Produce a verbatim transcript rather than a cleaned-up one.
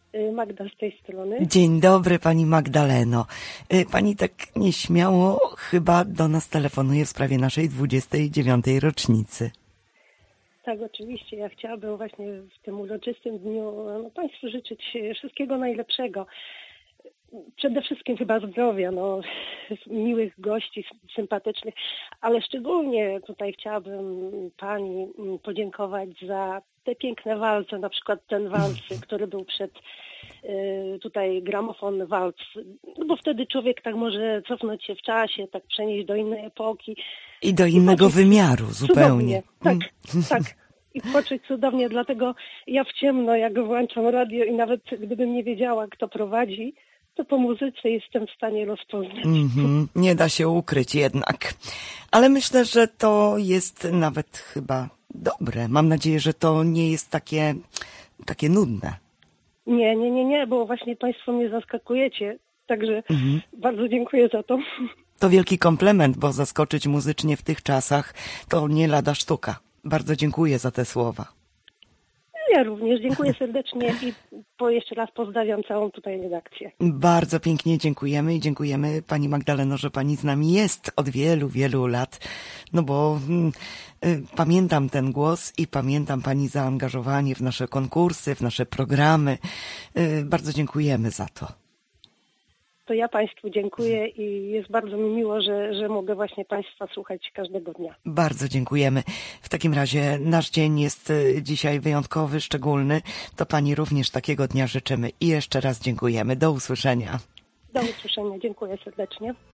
Y, Magda z tej strony. Dzień dobry, pani Magdaleno. Y, Pani tak nieśmiało chyba do nas telefonuje w sprawie naszej dwudziestej dziewiątej rocznicy. Tak, oczywiście. Ja chciałabym właśnie w tym uroczystym dniu no, Państwu życzyć wszystkiego najlepszego. Przede wszystkim chyba zdrowia, no, miłych gości, sympatycznych, ale szczególnie tutaj chciałabym Pani podziękować za te piękne walce, na przykład ten walc, który był przed y, tutaj gramofon walc, no bo wtedy człowiek tak może cofnąć się w czasie, tak przenieść do innej epoki. I do innego poczuć wymiaru zupełnie. Cudownie. Tak, tak. I poczuć cudownie, dlatego ja w ciemno, jak włączam radio i nawet gdybym nie wiedziała, kto prowadzi, to po muzyce jestem w stanie rozpoznać. Mm-hmm. Nie da się ukryć jednak. Ale myślę, że to jest nawet chyba dobre. Mam nadzieję, że to nie jest takie, takie nudne. Nie, nie, nie, nie, bo właśnie Państwo mnie zaskakujecie. Także Mm-hmm. bardzo dziękuję za to. To wielki komplement, bo zaskoczyć muzycznie w tych czasach to nie lada sztuka. Bardzo dziękuję za te słowa. Ja również dziękuję serdecznie i po jeszcze raz pozdrawiam całą tutaj redakcję. Bardzo pięknie dziękujemy i dziękujemy pani Magdaleno, że pani z nami jest od wielu, wielu lat. No bo y, y, pamiętam ten głos i pamiętam pani zaangażowanie w nasze konkursy, w nasze programy. Y, bardzo dziękujemy za to. To ja Państwu dziękuję i jest bardzo mi miło, że, że mogę właśnie Państwa słuchać każdego dnia. Bardzo dziękujemy. W takim razie nasz dzień jest dzisiaj wyjątkowy, szczególny. To pani również takiego dnia życzymy i jeszcze raz dziękujemy. Do usłyszenia. Do usłyszenia. Dziękuję serdecznie.